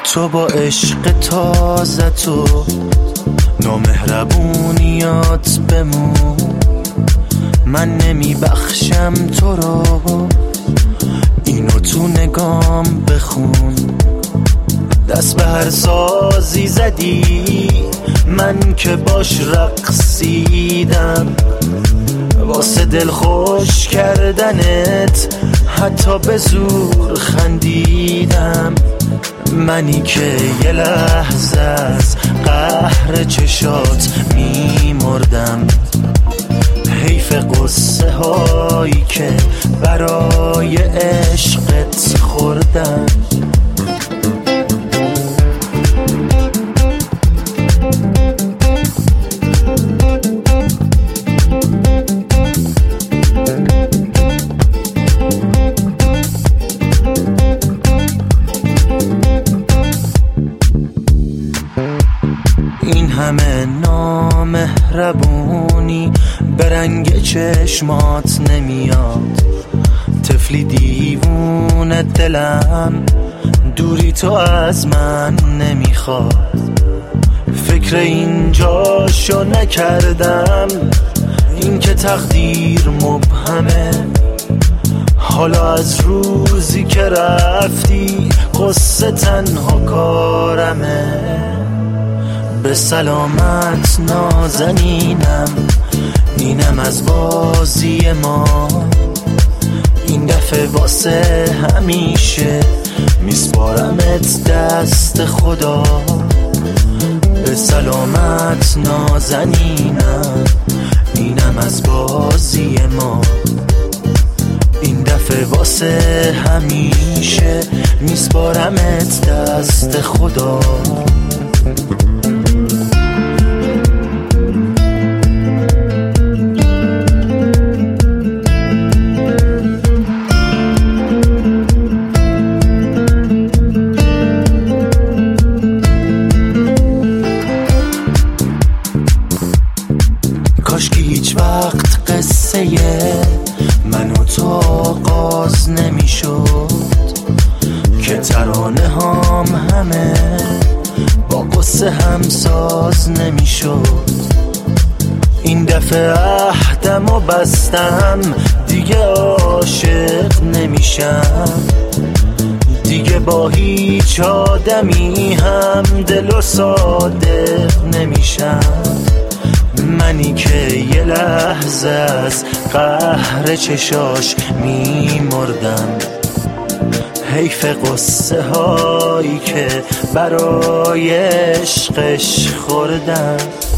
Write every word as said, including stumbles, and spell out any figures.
تو با عشق تازه تو نامهربونیات بمون، من نمی بخشم تو رو، اینو تو نگام بخون. دست به هر سازی زدی من که باش رقصیدم، واسه دل خوش کردنت حتی به زور خندیدم. منی که یه لحظه از قهر چشات میمردم، حیف قصه هایی که برای عشقت خوردم. این همه نامهربونی به رنگ چشمات نمیاد، طفلی دیوونه دلم دوری تو از من نمیخواد. فکر این جاشو نکردم، این که تقدیر مبهمه. حالا از روزی که رفتی قصه تنها کارمه. به سلامت نازنینم، اینم از بازی ما، این دفعه واسه همیشه میسپارمت دست خدا. به سلامت نازنینم، اینم از بازی ما، این دفعه واسه همیشه میسپارمت دست خدا. کاشکی هیچ وقت قصه من و تو آغاز نمیشد، که ترانه هام همه با قصه هم ساز نمیشد. این دفعه عهدم و بستم، دیگه عاشق نمیشم، دیگه با هیچ آدمی هم دل و صادق نمیشم. منی که یه لحظه از قهر چشاش میمردم، حیف قصه هایی که برای عشقش خوردم.